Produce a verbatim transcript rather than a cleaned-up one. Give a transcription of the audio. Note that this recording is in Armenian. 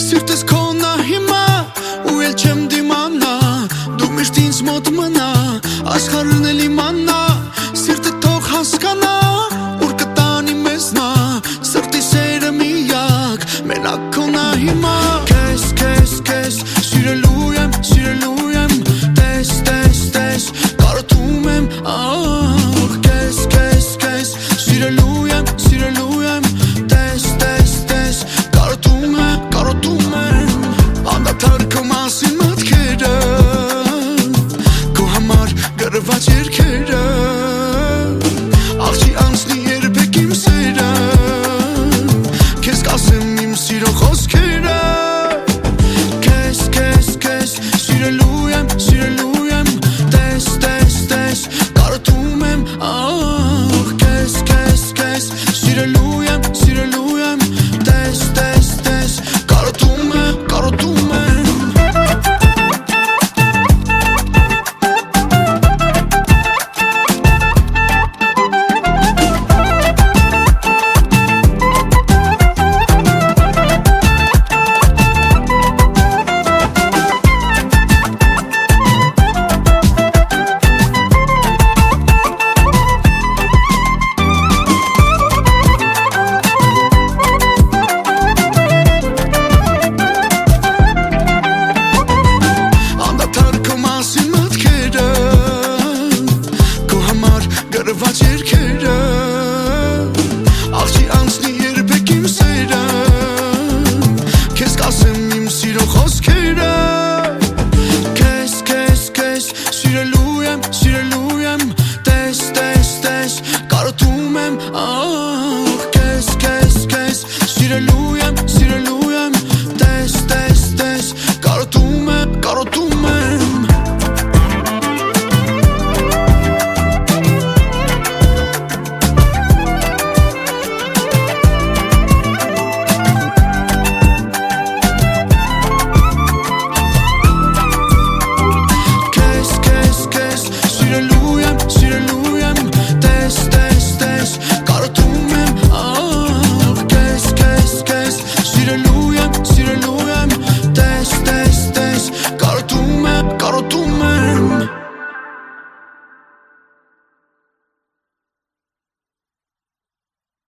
Սիրտս քոնա հիմա ու էլ չեմ դիմանա Դու միշտ ինձ մոտ մնա Աշխարհն էլ իմանա Սիրտը թող հասկանա Ուր կտանի մեզ նա Սրտի սերը միակ Մենակ քոնա հիմա Քեզ, քեզ, քեզ Սիրելու եմ, սիրելու եմ Տես, տես, տես Կարոտում եմ Ահ Քեզ, քեզ, քեզ Սիրելու եմ, սիրելու եմ Տես, տես, տես Կարոտում եմ, կարոտում եմ Անդադար քո մասին մտքերը Քո համար գրված երգերը Աղջի անցնի երբեք իմ սերը Քեզ կասեմ իմ սիրո խոսքերը Քեզ, քեզ, քեզ Սիրելու եմ, սիրելու եմ Տես, տես, տես Կարոտում եմ Ահ Քեզ, քեզ, քեզ Սիրելու եմ, սիրելու եմ Տես, տես, տես Կարոտում եմ, կարոտում եմ Գրված երգերը Աղջի անցնի երբեք իմ սերը Քեզ կասեմ իմ սիրո խոսքերը Քեզ, քեզ, քեզ Սիրելու եմ, սիրելու եմ Տես, տես, տես Կարոտում եմ